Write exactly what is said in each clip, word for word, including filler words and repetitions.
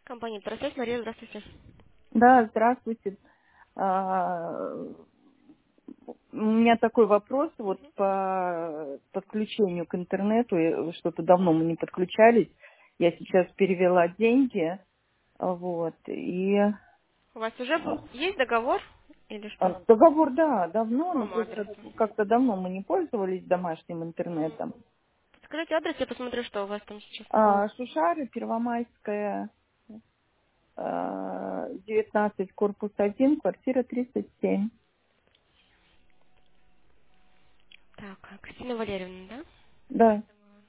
Компания «Тросвет», Мария, здравствуйте. Да, здравствуйте. А, У меня такой вопрос вот по подключению к интернету. э, Что-то давно мы не подключались. Я сейчас перевела деньги, а, вот, и У вас уже был- есть договор или что? а, договор, да, давно, но Вам-адрес. просто как-то давно мы не пользовались домашним интернетом. Скажите адрес, я посмотрю, что у вас там сейчас. А, Шушары, Первомайская, а, девятнадцать, корпус один, квартира тридцать семь. Так, а, Кристина Валерьевна, да? Да.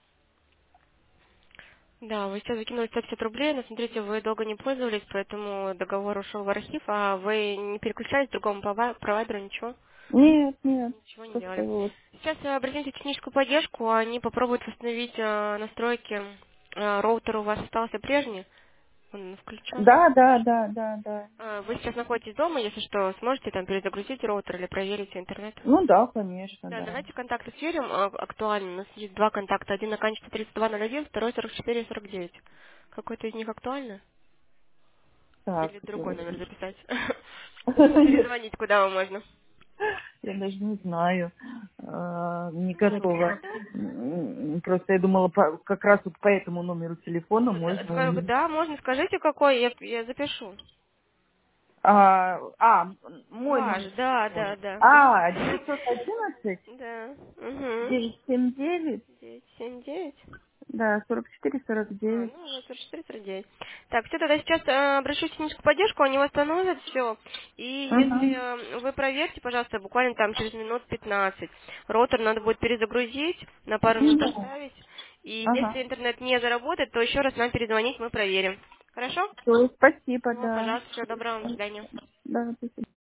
Да, вы сейчас закинули сто пятьдесят рублей, но смотрите, вы долго не пользовались, поэтому договор ушел в архив, а вы не переключались к другому прова- провайдеру, ничего? Нет, нет, Ничего не просто делали. вот. Сейчас э, обратимся в техническую поддержку, они попробуют восстановить э, настройки. Э, роутер у вас остался прежний, он включен. Да, да, да, да, да. А, Вы сейчас находитесь дома, если что, сможете там перезагрузить роутер или проверить интернет? Ну да, конечно, Да, да. давайте контакты сверим а, актуально. У нас есть два контакта. Один оканчивается тридцать два ноль один, второй сорок четыре сорок девять. Какой-то из них актуально? Так, Или другой э, номер записать? Перезвонить куда вам можно? я даже не знаю, э, не Ну, готова. М, Просто я думала, по- как раз вот по этому номеру телефона ну, да, ска- можно. да, можно, скажите, какой, я, я запишу. А, а, мой Ваш, номер да, телефона. да, да. А, Мгм. девятьсот одиннадцать, Да. Угу. девятьсот семьдесят девять, девять семь девять. да, сорок четыре сорок А, девять. ну, вот сорок четыре сорок девять. Так, все, тогда сейчас э, обращусь в техническую поддержку, они восстановят все. И если Угу. э, вы проверьте, пожалуйста, буквально там через минут пятнадцать. Роутер надо будет перезагрузить, на пару минут Да. оставить. И Ага. если интернет не заработает, то еще раз нам перезвонить, мы проверим. Хорошо? Всё, спасибо, Все, да. пожалуйста, всего доброго, до свидания. Да, спасибо.